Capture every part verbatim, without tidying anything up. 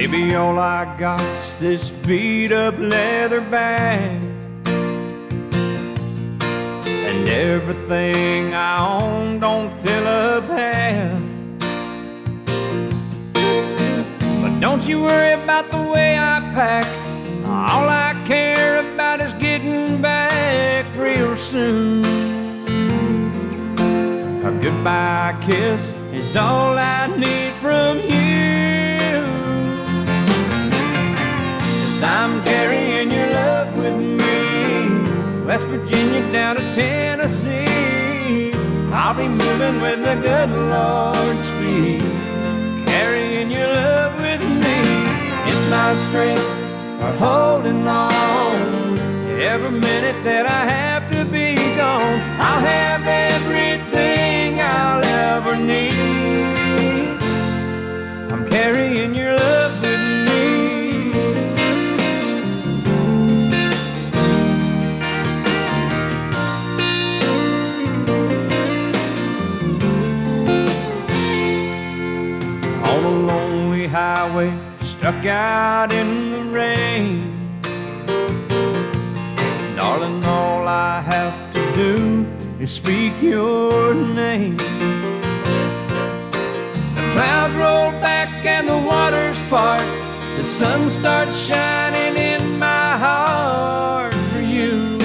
Baby, all I got's this beat up leather bag, and everything I own don't fill up half. But don't you worry about the way I pack. All I care about is getting back real soon. A goodbye kiss is all I need from you. 'Cause I'm carrying your love with me, West Virginia down to Tennessee. I'll be moving with the good Lord's speed, carrying your love with me. It's my strength for holding on. Every minute that I have to be gone, I'll have everything I'll ever need. I'm carrying your love with me. On a lonely highway, stuck out in the rain. Darling, all I have to do is speak your name. The clouds roll back and the waters part. The sun starts shining in my heart for you.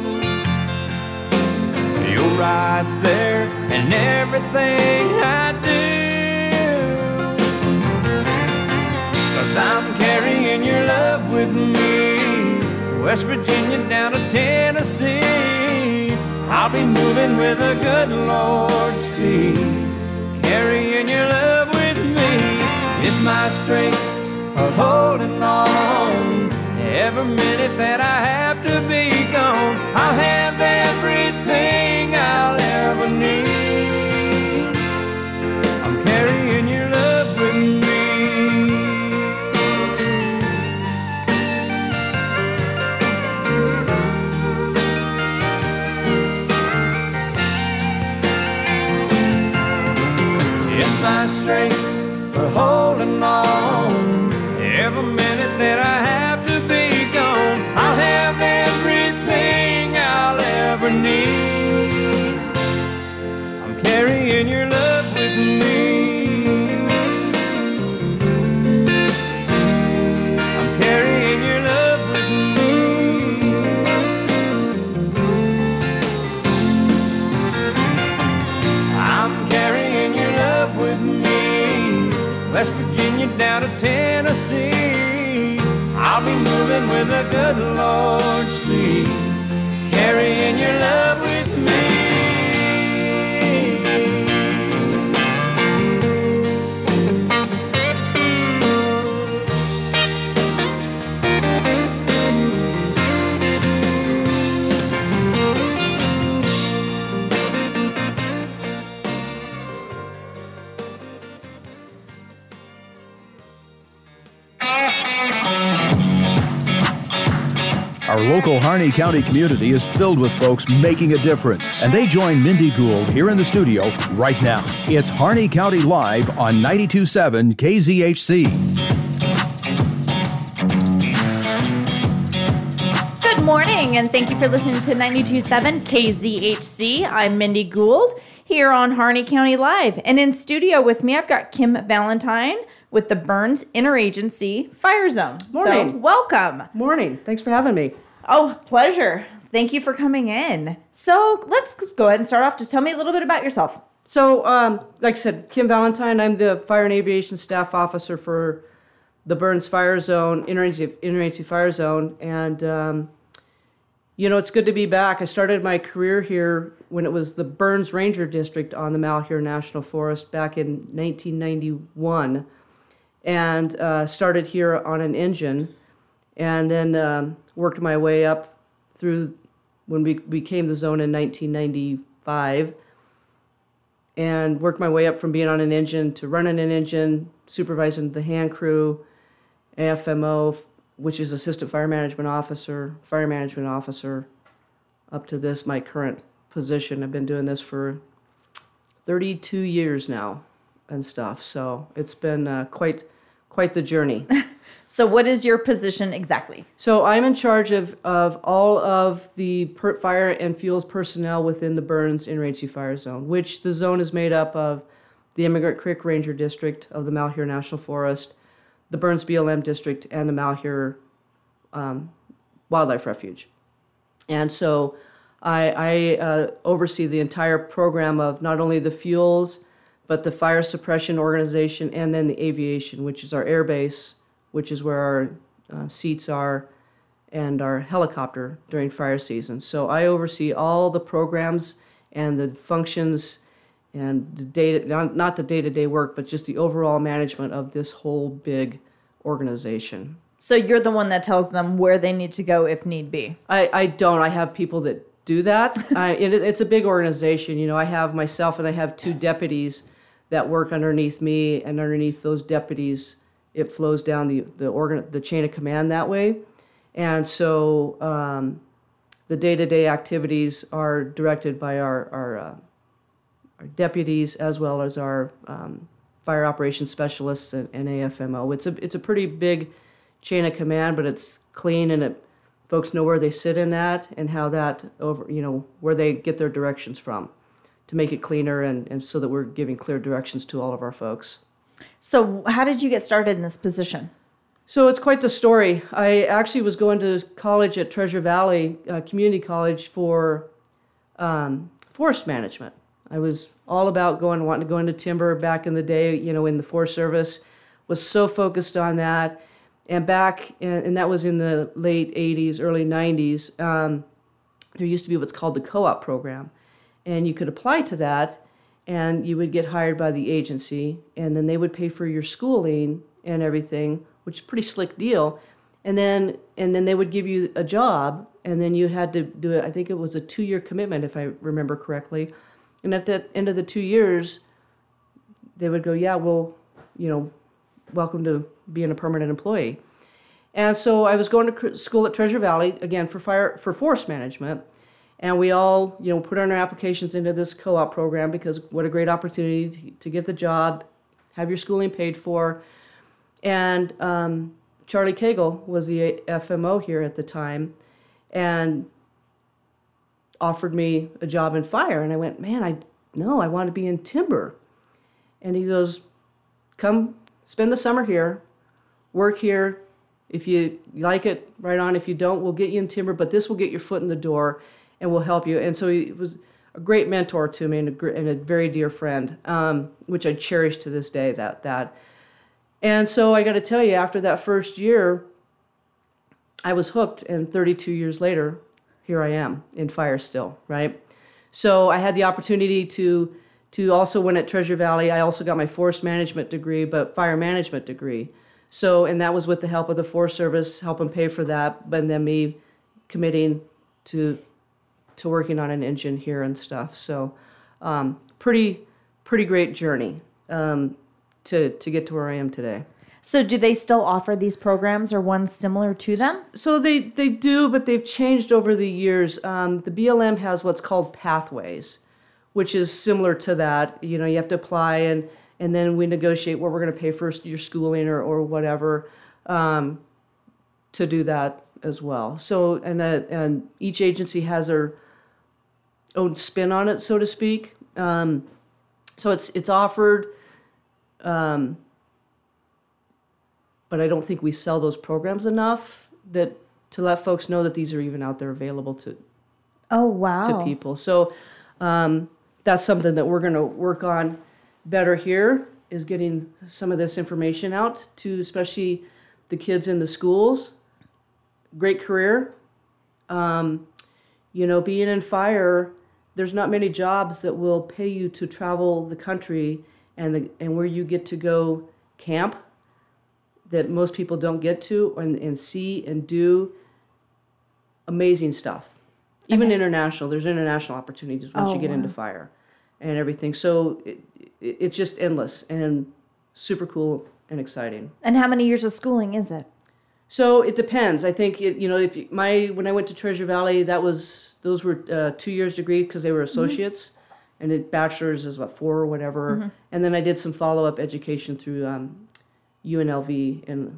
You're right there in everything I do. 'Cause I'm carrying your love with me, West Virginia down to Tennessee. I'll be moving with a good Lord's speed, carrying your love with me. It's my strength for holding on. Every minute that I have to be gone, I'll have everything I'll ever need. I'm carrying your love with me. My strength for holding on. Every minute that I have to be gone, I'll have everything I'll ever need. I'm carrying your love with me. I'm carrying your love with me. I'm carrying your love with me, West Virginia down to Tennessee. I'll be moving with a good Lord's speed, carrying your love with me. Our local Harney County community is filled with folks making a difference, and they join Mindy Gould here in the studio right now. It's Harney County Live on ninety-two point seven K Z H C. Good morning, and thank you for listening to ninety-two point seven K Z H C. I'm Mindy Gould here on Harney County Live, and in studio with me, I've got Kim Valentine with the Burns Interagency Fire Zone. Morning. So, welcome. Morning. Thanks for having me. Oh, pleasure. Thank you for coming in. So, let's go ahead and start off. Just tell me a little bit about yourself. So, um, like I said, Kim Valentine. I'm the Fire and Aviation Staff Officer for the Burns Fire Zone, Interagency, Interagency Fire Zone. And, um, you know, it's good to be back. I started my career here when it was the Burns Ranger District on the Malheur National Forest back in nineteen ninety-one. And uh, started here on an engine, and then um, worked my way up through when we became the zone in nineteen ninety-five, and worked my way up from being on an engine to running an engine, supervising the hand crew, A F M O, which is Assistant Fire Management Officer, Fire Management Officer, up to this, my current position. I've been doing this for thirty-two years now and stuff, so it's been uh, quite quite the journey. So what is your position exactly? So I'm in charge of, of all of the per- fire and fuels personnel within the Burns Interagency Fire Zone, which the zone is made up of the Immigrant Creek Ranger District of the Malheur National Forest, the Burns B L M District, and the Malheur um, Wildlife Refuge. And so I, I uh, oversee the entire program of not only the fuels, but the fire suppression organization, and then the aviation, which is our air base, which is where our uh, seats are, and our helicopter during fire season. So I oversee all the programs and the functions and the data, not, not the day-to-day work, but just the overall management of this whole big organization. So you're the one that tells them where they need to go if need be. I, I don't. I have people that do that. I, it, it's a big organization. You know, I have myself and I have two deputies that work underneath me, and underneath those deputies, it flows down the the organ, the chain of command that way. And so um, the day-to-day activities are directed by our our, uh, our deputies, as well as our um, fire operations specialists and, and A F M O. It's a it's a pretty big chain of command, but it's clean, and it folks know where they sit in that and how that over you know where they get their directions from, to make it cleaner and, and so that we're giving clear directions to all of our folks. So how did you get started in this position? So it's quite the story. I actually was going to college at Treasure Valley uh, Community College for um, forest management. I was all about going, wanting to go into timber back in the day, you know, in the Forest Service, was so focused on that. And back, and, and that was in the late eighties, early nineties, um, there used to be what's called the co-op program. And you could apply to that, and you would get hired by the agency, and then they would pay for your schooling and everything, which is a pretty slick deal. And then and then they would give you a job, and then you had to do it. I think it was a two-year commitment, if I remember correctly. And at the end of the two years, they would go, yeah, well, you know, welcome to being a permanent employee. And so I was going to school at Treasure Valley, again, for fire for forest management. And we all, you know, put our applications into this co-op program, because what a great opportunity to get the job, have your schooling paid for. And um, Charlie Cagle was the F M O here at the time, and offered me a job in fire. And I went, man, I no, I want to be in timber. And he goes, come spend the summer here, work here. If you like it, right on. If you don't, we'll get you in timber, but this will get your foot in the door, and we'll help you. And so he was a great mentor to me, and a, and a very dear friend, um, which I cherish to this day, that that. And so I got to tell you, after that first year, I was hooked, and thirty-two years later, here I am in fire still, right? So I had the opportunity to, to also, when at Treasure Valley, I also got my forest management degree, but fire management degree. So, and that was with the help of the Forest Service, helping pay for that, but then me committing to to working on an engine here and stuff. So um, pretty pretty great journey um, to, to get to where I am today. So do they still offer these programs or ones similar to them? So they, they do, but they've changed over the years. Um, the B L M has what's called Pathways, which is similar to that. You know, you have to apply, and, and then we negotiate what we're going to pay for your schooling or, or whatever um, to do that as well. So, and, uh, and each agency has their own spin on it, so to speak. Um, so it's it's offered, um, but I don't think we sell those programs enough that to let folks know that these are even out there available to oh wow to people. So um, that's something that we're going to work on better here, is getting some of this information out to especially the kids in the schools. Great career. Um, you know, being in fire, there's not many jobs that will pay you to travel the country and the, and where you get to go camp that most people don't get to, and, and see and do amazing stuff. Even okay. international, there's international opportunities once oh, you get wow. into fire and everything. So it, it, it's just endless and super cool and exciting. And how many years of schooling is it? So it depends. I think it, you know, if you, my when I went to Treasure Valley, that was those were uh, two years degree because they were associates, mm-hmm. and it bachelor's is what four or whatever. Mm-hmm. And then I did some follow up education through um, U N L V in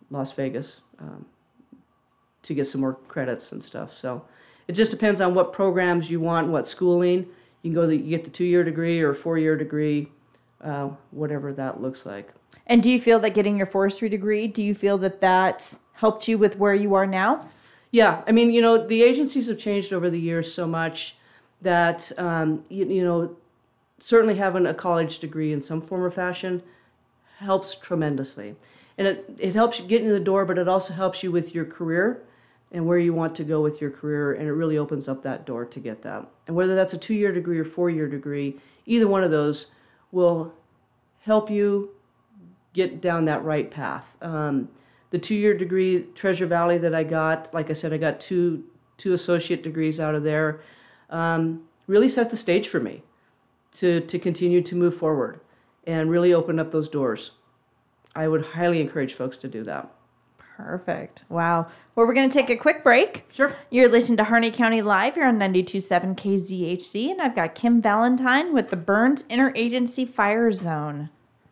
Las Vegas um, to get some more credits and stuff. So it just depends on what programs you want, what schooling. You can go, the, you get the two-year degree or four-year degree, uh, whatever that looks like. And do you feel that getting your forestry degree, do you feel that that helped you with where you are now? Yeah, I mean, you know, the agencies have changed over the years so much that, um, you, you know, certainly having a college degree in some form or fashion helps tremendously. And it, it helps you get in the door, but it also helps you with your career and where you want to go with your career, and it really opens up that door to get that. And whether that's a two-year degree or four-year degree, either one of those will help you get down that right path. Um, the two-year degree, Treasure Valley, that I got, like I said, I got two two associate degrees out of there, um, really set the stage for me to, to continue to move forward and really open up those doors. I would highly encourage folks to do that. Perfect. Wow. Well, we're going to take a quick break. Sure. You're listening to Harney County Live. You're on ninety-two point seven K Z H C, and I've got Kim Valentine with the Burns Interagency Fire Zone.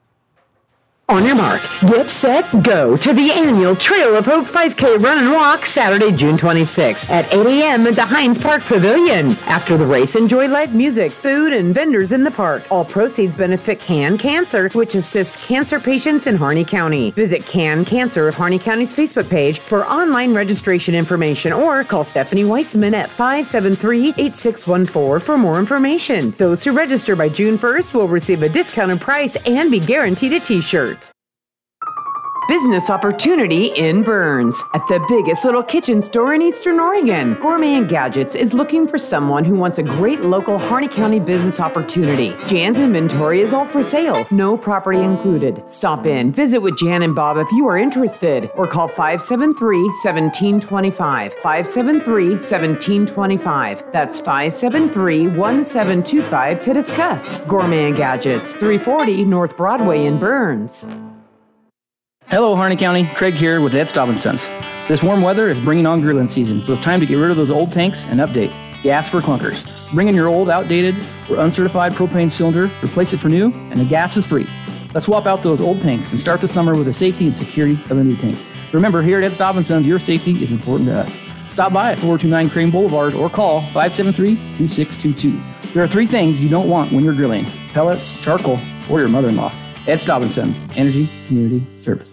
On your mark, get set, go to the annual Trail of Hope five K Run and Walk Saturday, June twenty-sixth at eight a.m. at the Hines Park Pavilion. After the race, enjoy live music, food, and vendors in the park. All proceeds benefit Can Cancer, which assists cancer patients in Harney County. Visit Can Cancer of Harney County's Facebook page for online registration information or call Stephanie Weissman at five seven three, eight six one four for more information. Those who register by June first will receive a discounted price and be guaranteed a t-shirt. Business opportunity in Burns. At the biggest little kitchen store in Eastern Oregon, Gourmet and Gadgets is looking for someone who wants a great local Harney County business opportunity. Jan's inventory is all for sale, no property included. Stop in, visit with Jan and Bob if you are interested, or call five seven three, one seven two five, five seven three, one seven two five. That's five seven three, one seven two five to discuss. Gourmet and Gadgets, three forty North Broadway in Burns. Hello, Harney County. Craig here with Ed Staub and Sons. This warm weather is bringing on grilling season, so it's time to get rid of those old tanks and update. Gas for clunkers. Bring in your old, outdated, or uncertified propane cylinder, replace it for new, and the gas is free. Let's swap out those old tanks and start the summer with the safety and security of a new tank. Remember, here at Ed Staub and Sons, your safety is important to us. Stop by at four two nine Crane Boulevard or call five seven three, two six two two. There are three things you don't want when you're grilling: pellets, charcoal, or your mother-in-law. Ed Staub and Sons, Energy Community Service.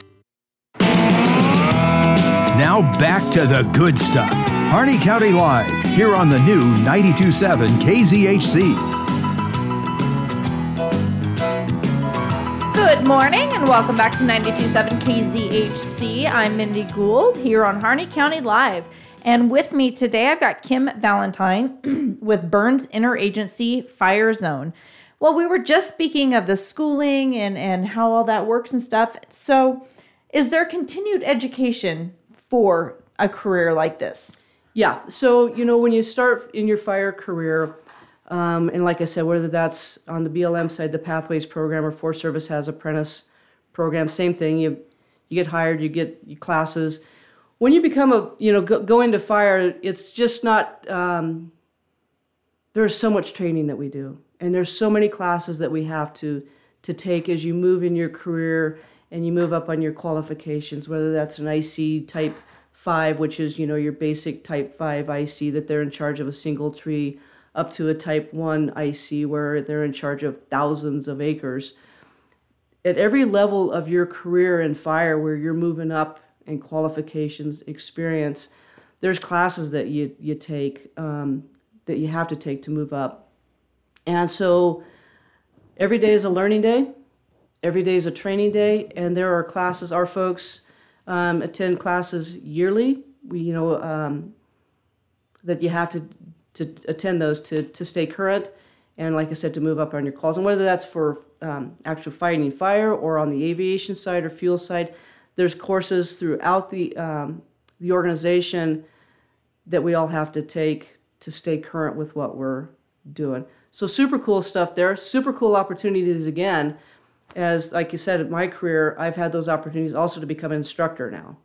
Now back to the good stuff. Harney County Live, here on the new ninety-two point seven K Z H C. Good morning and welcome back to ninety-two point seven K Z H C. I'm Mindy Gould here on Harney County Live. And with me today, I've got Kim Valentine with Burns Interagency Fire Zone. Well, we were just speaking of the schooling and, and how all that works and stuff. So is there continued education for a career like this? Yeah. So, you know, when you start in your fire career, um, and like I said, whether that's on the B L M side, the Pathways program, or Forest Service has apprentice program, same thing. You you get hired, you get your classes. When you become a, you know, go, go into fire, it's just not, um, there's so much training that we do. And there's so many classes that we have to to take as you move in your career and you move up on your qualifications, whether that's an I C type five, which is, you know, your basic type five I C that they're in charge of a single tree, up to a type one I C where they're in charge of thousands of acres. At every level of your career in fire where you're moving up in qualifications, experience, there's classes that you, you take, um, that you have to take to move up. And so every day is a learning day. Every day is a training day, and there are classes. Our folks um, attend classes yearly. We, you know, um, that you have to to attend those to to stay current, and like I said, to move up on your calls. And whether that's for um, actual fighting fire or on the aviation side or fuel side, there's courses throughout the um, the organization that we all have to take to stay current with what we're doing. So super cool stuff there. Super cool opportunities again. As, like you said, in my career, I've had those opportunities also to become an instructor now.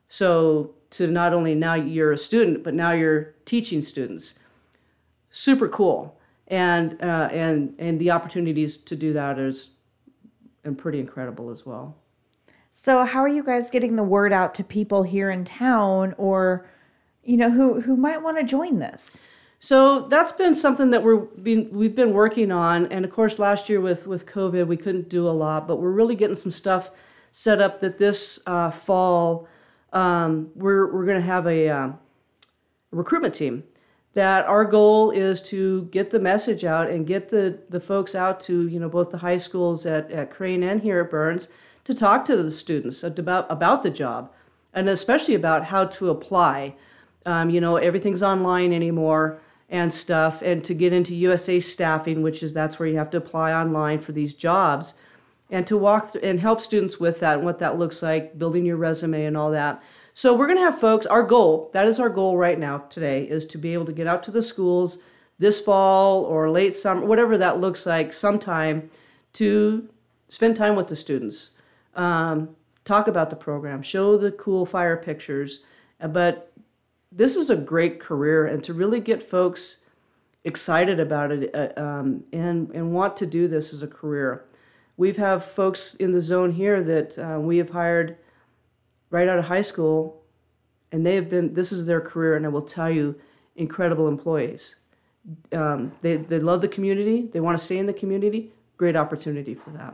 So to not only now you're a student, but now you're teaching students. Super cool. And uh, and and the opportunities to do that is and pretty incredible as well. So how are you guys getting the word out to people here in town, or, you know, who, who might want to join this? So that's been something that we're been, we've been working on. And of course, last year with, with COVID, we couldn't do a lot, but we're really getting some stuff set up that this uh, fall, um, we're, we're going to have a, uh, a recruitment team. That our goal is to get the message out and get the, the folks out to, you know, both the high schools at, at Crane and here at Burns to talk to the students about, about the job, and especially about how to apply. Um, you know, everything's online anymore and stuff, and to get into U S A Staffing, which is that's where you have to apply online for these jobs, and to walk through and help students with that and what that looks like, building your resume and all that. So we're going to have folks, our goal, that is our goal right now today, is to be able to get out to the schools this fall or late summer, whatever that looks like, sometime, to spend time with the students, um, talk about the program, show the cool fire pictures. But this is a great career, and to really get folks excited about it uh, um, and, and want to do this as a career. We have folks in the zone here that uh, we have hired right out of high school, and they have been, this is their career, and I will tell you, incredible employees. Um, they, they love the community, they want to stay in the community, great opportunity for that.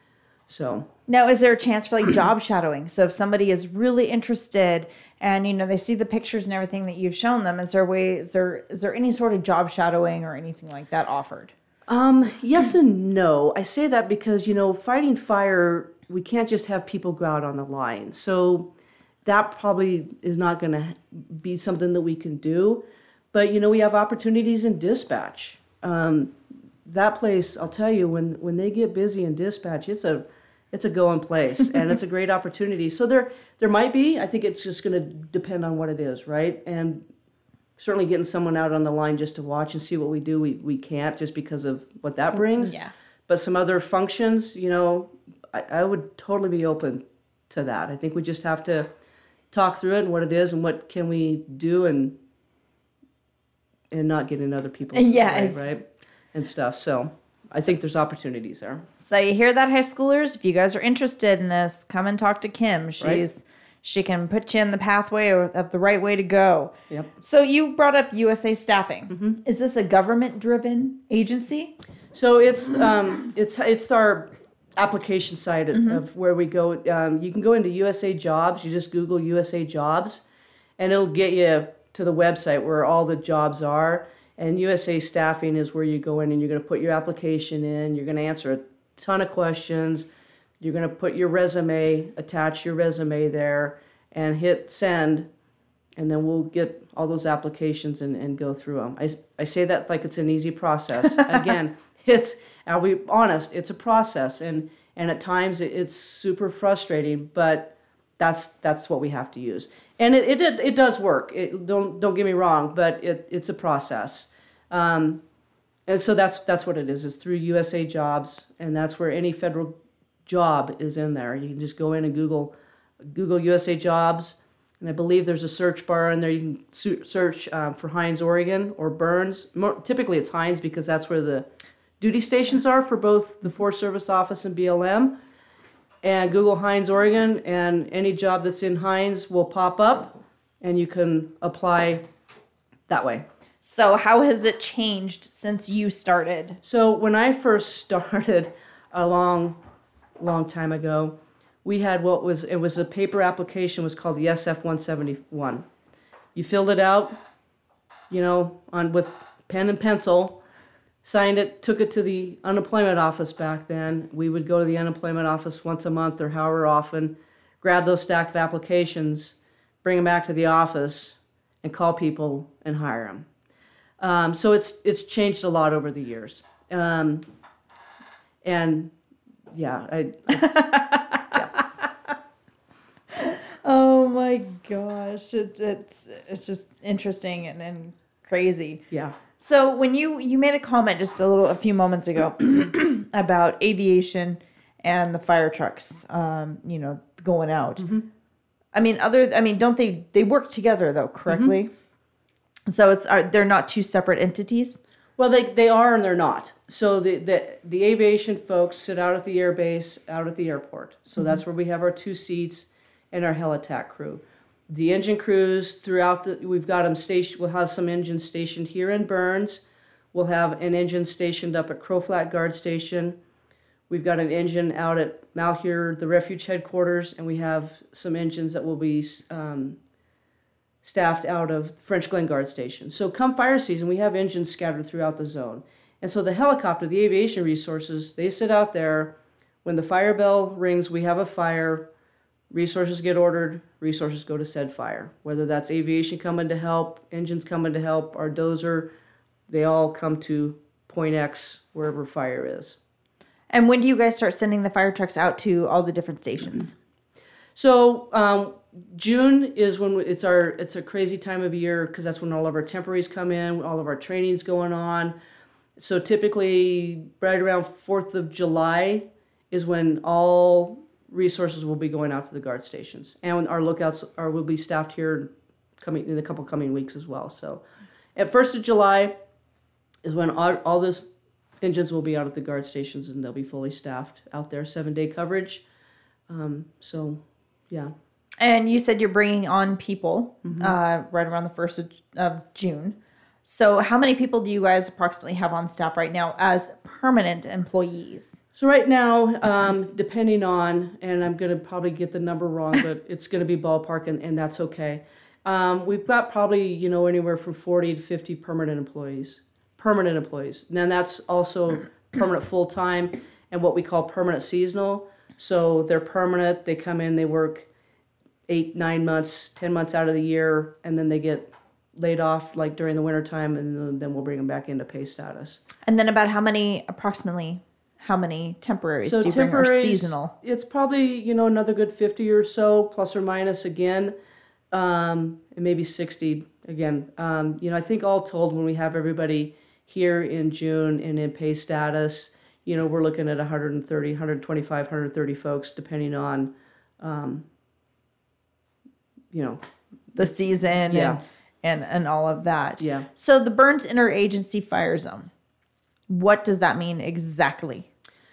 So now, is there a chance for like job shadowing? So if somebody is really interested and, you know, they see the pictures and everything that you've shown them, is there a way, is there, is there any sort of job shadowing or anything like that offered? Um, yes and no. I say that because, you know, fighting fire, we can't just have people go out on the line. So that probably is not going to be something that we can do. But, you know, we have opportunities in dispatch. Um, that place, I'll tell you, when, when they get busy in dispatch, it's a it's a going place, and it's a great opportunity. So there there might be. I think it's just going to depend on what it is, right? And certainly getting someone out on the line just to watch and see what we do, we, we can't just because of what that brings. Yeah. But some other functions, you know, I, I would totally be open to that. I think we just have to talk through it and what it is and what can we do and and not get in other people's yeah, way, right? And stuff. So I think there's opportunities there. So you hear that, high schoolers? If you guys are interested in this, come and talk to Kim. She's Right. She can put you in the pathway of the right way to go. Yep. So you brought up U S A Staffing. Mm-hmm. Is this a government-driven agency? So it's um, it's it's our application side of, Mm-hmm. of where we go. Um, you can go into U S A Jobs. You just Google U S A Jobs, and it'll get you to the website where all the jobs are. And U S A Staffing is where you go in and you're going to put your application in. You're going to answer a ton of questions. You're going to put your resume, attach your resume there, and hit send, and then we'll get all those applications and, and go through them. I, I say that like it's an easy process. Again, it's, I'll be honest, it's a process, and, and at times it, it's super frustrating, but that's that's what we have to use. And it it, it does work. It, don't don't get me wrong, but it, it's a process. Um, and so that's that's what it is. It's through U S A Jobs, and that's where any federal job is in there. You can just go in and Google Google U S A Jobs, and I believe there's a search bar in there. You can su- search um, for Hines, Oregon, or Burns. More, typically it's Hines because that's where the duty stations are for both the Forest Service Office and B L M. And Google Hines, Oregon, and any job that's in Hines will pop up, and you can apply that way. So how has it changed since you started? So when I first started a long, long time ago, we had what was, it was a paper application, was called the S F one seventy-one. You filled it out, you know, on with pen and pencil, signed it, took it to the unemployment office back then. We would go to the unemployment office once a month or however often, grab those stack of applications, bring them back to the office, and call people and hire them. Um, so it's it's changed a lot over the years. Um, and yeah, I, I Oh my gosh, it's it's it's just interesting and, and crazy. yeah. So when you you made a comment just a little a few moments ago about aviation and the fire trucks, um, you know, going out. Mm-hmm. I mean, other I mean, don't they they work together though, correctly? Mm-hmm. So it's are they're not two separate entities? Well, they, they are and they're not. So the, the, the aviation folks sit out at the air base, out at the airport. So mm-hmm. that's where we have our two seats and our helitack crew. The engine crews throughout the, we've got them stationed, we'll have some engines stationed here in Burns. We'll have an engine stationed up at Crow Flat Guard Station. We've got an engine out at Malheur, the refuge headquarters, and we have some engines that will be um, staffed out of French Glen Guard Station. So come fire season, we have engines scattered throughout the zone. And so the helicopter, the aviation resources, they sit out there. When the fire bell rings, we have a fire, resources get ordered, resources go to said fire. Whether that's aviation coming to help, engines coming to help, our dozer, they all come to point X, wherever fire is. And when do you guys start sending the fire trucks out to all the different stations? So um, June is when we, it's our it's a crazy time of year because that's when all of our temporaries come in, all of our training's going on. So typically, right around fourth of July is when all resources will be going out to the guard stations, and our lookouts are will be staffed here coming in a couple coming weeks as well. So, at first of July is when all, all this engines will be out at the guard stations and they'll be fully staffed out there, seven day coverage. Um, so, yeah. And you said you're bringing on people Mm-hmm. uh, right around the first of, of June. So how many people do you guys approximately have on staff right now as permanent employees? So right now, um, depending on, and I'm going to probably get the number wrong, but it's going to be ballpark, and, and that's okay. Um, we've got probably, you know, anywhere from forty to fifty permanent employees. Permanent employees. Now that's also permanent full-time and what we call permanent seasonal. So they're permanent, they come in, they work eight, nine months, ten months out of the year, and then they get laid off like during the wintertime, and then we'll bring them back into pay status. And then about how many, approximately, how many temporaries So do you bring or temporaries, seasonal? It's probably, you know, another good fifty or so, plus or minus again, um, and maybe sixty again. Um, you know, I think all told, when we have everybody here in June and in pay status, you know, we're looking at one hundred thirty, one twenty-five, one thirty folks, depending on, um, you know. The season Yeah. and, and, and all of that. Yeah. So the Burns Interagency Fire Zone, what does that mean exactly?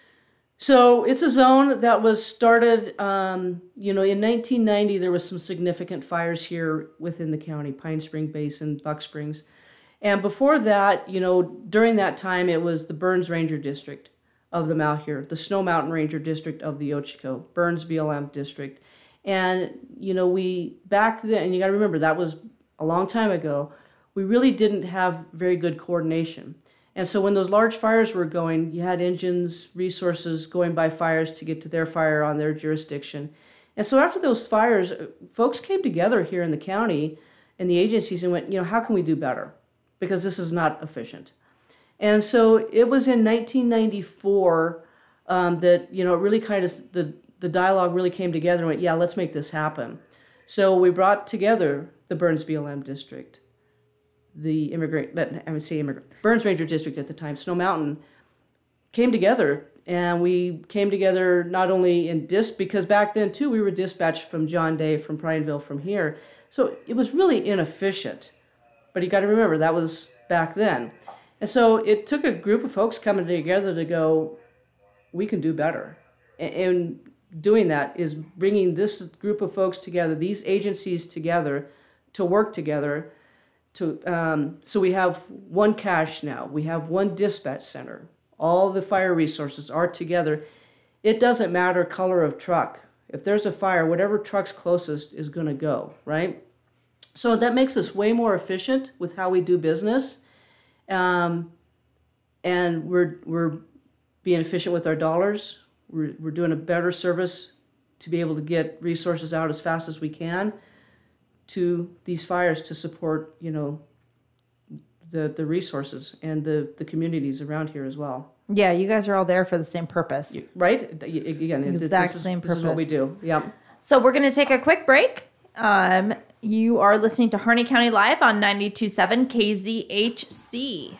So it's a zone that was started, um, you know, in nineteen ninety, there was some significant fires here within the county, Pine Spring Basin, Buck Springs. And before that, you know, during that time, it was the Burns Ranger District of the Malheur, the Snow Mountain Ranger District of the Ochiko, Burns B L M District. And, you know, we, back then, and you got to remember, that was a long time ago, we really didn't have very good coordination. And so when those large fires were going, you had engines, resources going by fires to get to their fire on their jurisdiction. And so after those fires, folks came together here in the county and the agencies and went, you know, how can we do better? Because this is not efficient. And so it was in nineteen ninety-four um, that, you know, it really kind of, the, the dialogue really came together and went, yeah, let's make this happen. So we brought together the Burns B L M District, the immigrant, I would say immigrant, Burns Ranger District at the time, Snow Mountain, came together. And we came together not only in dis, because back then too, we were dispatched from John Day, from Prineville, from here. So it was really inefficient. But you got to remember, that was back then. And so it took a group of folks coming together to go, we can do better. And doing that is bringing this group of folks together, these agencies together, to work together. To um, so we have one cache now. We have one dispatch center. All the fire resources are together. It doesn't matter color of truck. If there's a fire, whatever truck's closest is going to go, right? So that makes us way more efficient with how we do business, um, and we're we're being efficient with our dollars. We're we're doing a better service to be able to get resources out as fast as we can to these fires to support, you know, the the resources and the the communities around here as well. Yeah, you guys are all there for the same purpose. Right? Again, it's Exact this is, same this is what we purpose. do. Yeah. So we're going to take a quick break. Um, you are listening to Harney County Live on ninety-two point seven K Z H C.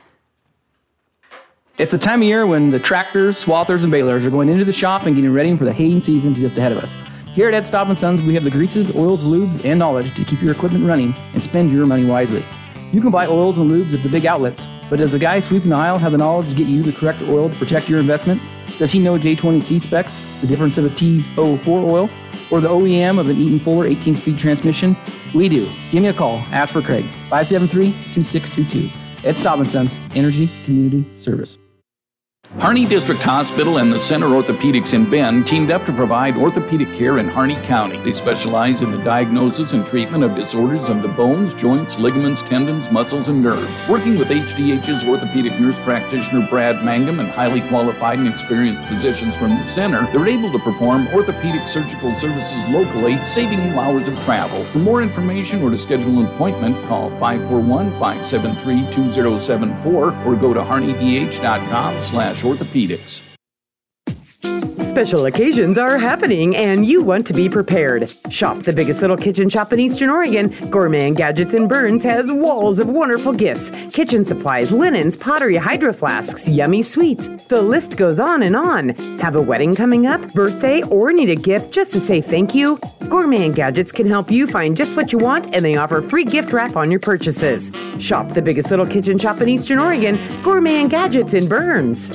It's the time of year when the tractors, swathers, and balers are going into the shop and getting ready for the haying season just ahead of us. Here at Ed Stop and Sons, we have the greases, oils, lubes, and knowledge to keep your equipment running and spend your money wisely. You can buy oils and lubes at the big outlets, But does the guy sweeping the aisle have the knowledge to get you the correct oil to protect your investment? Does he know J twenty C specs, the difference of a T zero four oil, or the O E M of an Eaton Fuller eighteen-speed transmission? We do. Give me a call. Ask for Craig. five seven three, two six two two. Ed Stop and Sons, Energy Community Service. Harney District Hospital and the Center Orthopedics in Bend teamed up to provide orthopedic care in Harney County. They specialize in the diagnosis and treatment of disorders of the bones, joints, ligaments, tendons, muscles, and nerves. Working with H D H's orthopedic nurse practitioner Brad Mangum and highly qualified and experienced physicians from the center, they're able to perform orthopedic surgical services locally, saving you hours of travel. For more information or to schedule an appointment, call five four one, five seven three, two zero seven four or go to harney d h dot com slash orthopedics. Special occasions are happening, and you want to be prepared. Shop the biggest little kitchen shop in Eastern Oregon. Gourmet and Gadgets in Burns has walls of wonderful gifts, kitchen supplies, linens, pottery, hydro flasks, yummy sweets. The list goes on and on. Have a wedding coming up, birthday, or need a gift just to say thank you? Gourmet and Gadgets can help you find just what you want, and they offer free gift wrap on your purchases. Shop the biggest little kitchen shop in Eastern Oregon. Gourmet and Gadgets in Burns.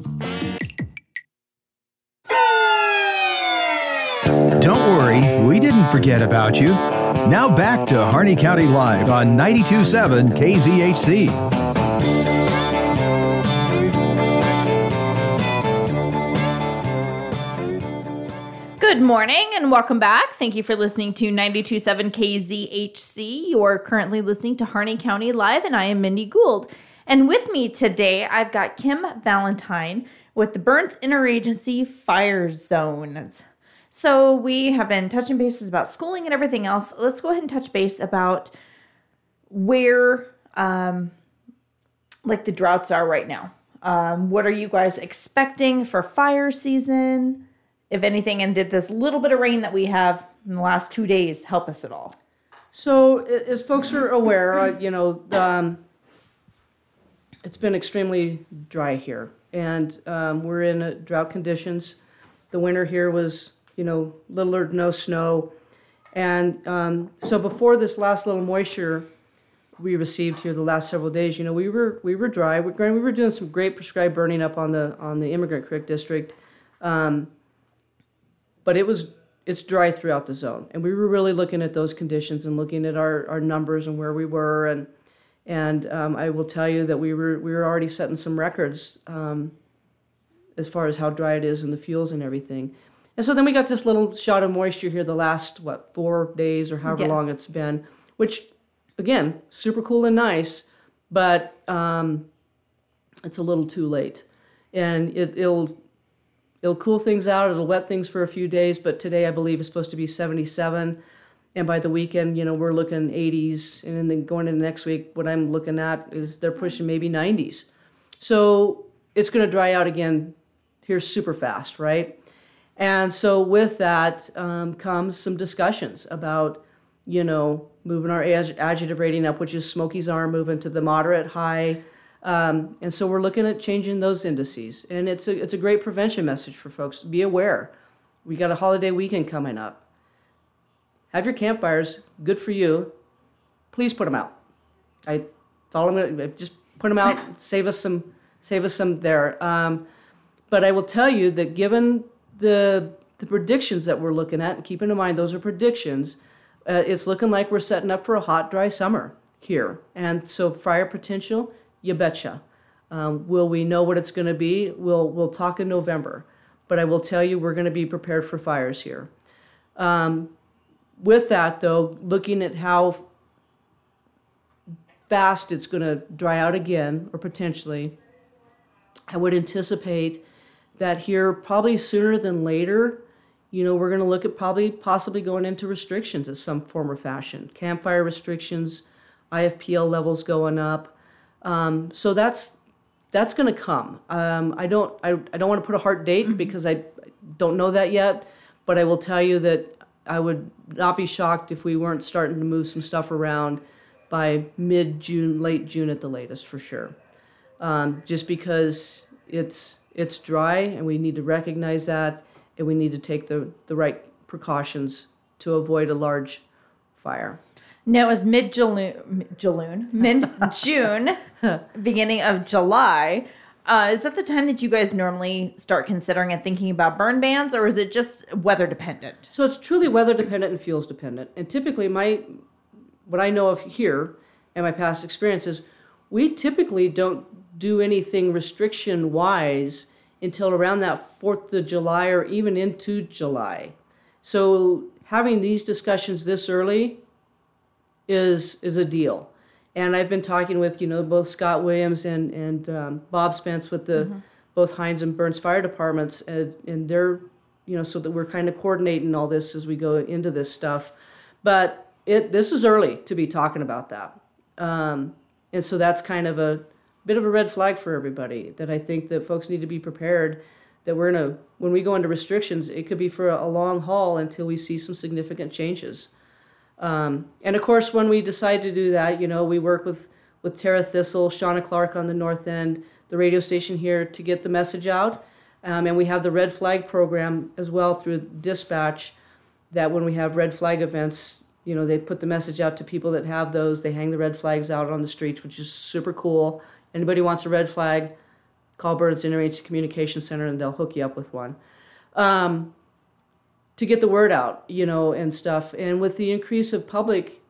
Don't worry, we didn't forget about you. Now back to Harney County Live on ninety-two point seven K Z H C. Good morning and welcome back. Thank you for listening to ninety-two point seven K Z H C. You are currently listening to Harney County Live, and I am Mindy Gould. And with me today, I've got Kim Valentine with the Burns Interagency Fire Zones. So we have been touching bases about schooling and everything else. Let's go ahead and touch base about where, um, like the droughts are right now. Um, what are you guys expecting for fire season, if anything? And did this little bit of rain that we have in the last two days help us at all? So as folks are aware, uh, you know, um, it's been extremely dry here, and um, we're in uh, drought conditions. The winter here was, you know, little or no snow. And um, so before this last little moisture we received here the last several days, you know, we were we were dry. We we were doing some great prescribed burning up on the on the Immigrant Creek District, um, but it was it's dry throughout the zone. And we were really looking at those conditions and looking at our, our numbers and where we were. And and um, I will tell you that we were we were already setting some records um, as far as how dry it is and the fuels and everything. And so then we got this little shot of moisture here the last, what, four days or however yeah. long it's been, which, again, super cool and nice, but um, it's a little too late. And it, it'll it'll cool things out, it'll wet things for a few days, but today I believe is supposed to be seventy-seven, and by the weekend, you know, we're looking eighties, and then going into next week, what I'm looking at is they're pushing maybe nineties. So it's going to dry out again here super fast, right? And so with that um, comes some discussions about, you know, moving our ag- adjective rating up, which is Smokey's Arm, moving to the moderate, high. Um, and so we're looking at changing those indices. And it's a, it's a great prevention message for folks. Be aware. We got a holiday weekend coming up. Have your campfires. Good for you. Please put them out. I, that's all I'm going to, just put them out. save us some, save us some there. Um, but I will tell you that given the the predictions that we're looking at, and keeping in mind those are predictions, uh, it's looking like we're setting up for a hot, dry summer here. And so fire potential, you betcha. Um, will we know what it's going to be? We'll we'll talk in November. But I will tell you we're going to be prepared for fires here. Um, with that, though, looking at how fast it's going to dry out again, or potentially, I would anticipate that here probably sooner than later, you know, we're going to look at probably possibly going into restrictions in some form or fashion. Campfire restrictions, I F P L levels going up. Um, so that's that's going to come. Um, I don't I, I don't want to put a hard date mm-hmm. because I don't know that yet, but I will tell you that I would not be shocked if we weren't starting to move some stuff around by mid-June, late June at the latest, for sure. Um, just because it's It's dry, and we need to recognize that, and we need to take the, the right precautions to avoid a large fire. No, it was mid-June, June, mid-June, beginning of July. Uh, is that the time that you guys normally start considering and thinking about burn bans, or is it just weather dependent? So it's truly weather dependent and fuels dependent. And typically, my what I know of here and my past experiences, we typically don't do anything restriction-wise until around that fourth of July or even into July. So having these discussions this early is is a deal. And I've been talking with, you know, both Scott Williams and, and um, Bob Spence with the mm-hmm. both Hinds and Burns Fire Departments, and, and they're, you know, so that we're kind of coordinating all this as we go into this stuff. But it this is early to be talking about that. Um, and so that's kind of a bit of a red flag for everybody, that I think that folks need to be prepared that we're in a, when we go into restrictions, it could be for a long haul until we see some significant changes. Um, and of course, when we decide to do that, you know, we work with, with Tara Thistle, Shauna Clark on the north end, the radio station here, to get the message out. Um, and we have the red flag program as well through dispatch, that when we have red flag events, you know, they put the message out to people that have those. They hang the red flags out on the streets, which is super cool. Anybody wants a red flag, call Burns Interagency Communication Center and they'll hook you up with one. Um, to get the word out, you know, and stuff. And with the increase of public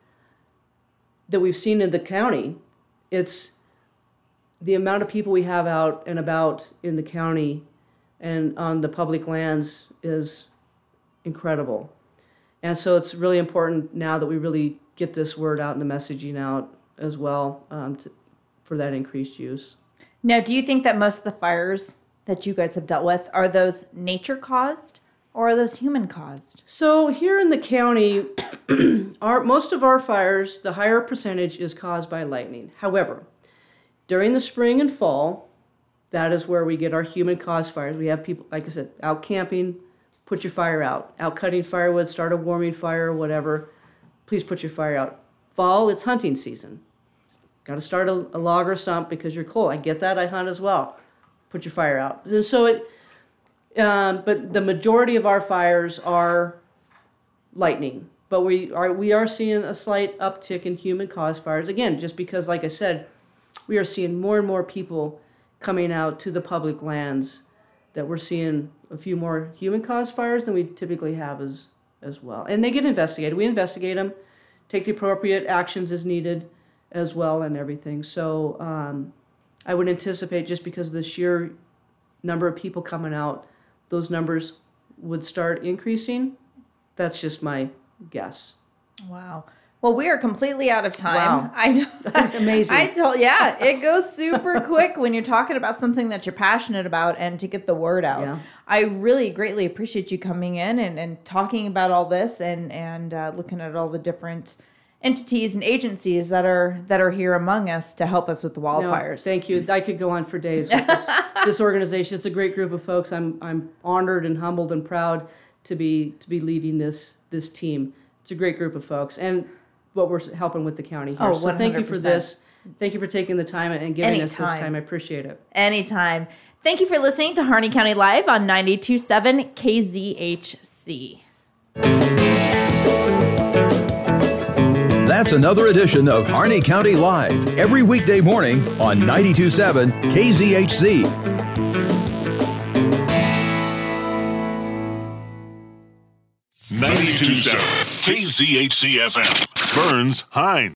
that we've seen in the county, it's the amount of people we have out and about in the county and on the public lands is incredible. And so it's really important now that we really get this word out and the messaging out as well, um, to, for that increased use. Now, do you think that most of the fires that you guys have dealt with, are those nature caused or are those human caused? So here in the county, our most of our fires, the higher percentage is caused by lightning. However, during the spring and fall, that is where we get our human caused fires. We have people, like I said, out camping, put your fire out. Out cutting firewood, start a warming fire, whatever. Please put your fire out. Fall, it's hunting season. Got to start a, a log or stump because you're cold. I get that. I hunt as well. Put your fire out. And so it, um, but the majority of our fires are lightning. But we are we are seeing a slight uptick in human-caused fires. Again, just because, like I said, we are seeing more and more people coming out to the public lands, that we're seeing a few more human-caused fires than we typically have as as well. And they get investigated. We investigate them, take the appropriate actions as needed as well and everything. So um, I would anticipate, just because of the sheer number of people coming out, those numbers would start increasing. That's just my guess. Wow. Well, we are completely out of time. Wow. I, That's amazing. I told, yeah, it goes super quick when you're talking about something that you're passionate about and to get the word out. Yeah. I really greatly appreciate you coming in and, and talking about all this and, and uh, looking at all the different entities and agencies that are that are here among us to help us with the wildfires. No, thank you. I could go on for days with this, this organization. It's a great group of folks. I'm I'm honored and humbled and proud to be to be leading this this team. It's a great group of folks, and what we're helping with the county here. Oh, so thank you for this. Thank you for taking the time and giving Anytime. us this time. I appreciate it. Anytime. Thank you for listening to Harney County Live on ninety-two point seven K Z H C. That's another edition of Harney County Live, every weekday morning on ninety-two point seven K Z H C. ninety-two point seven K Z H C F M, Burns, Hinds.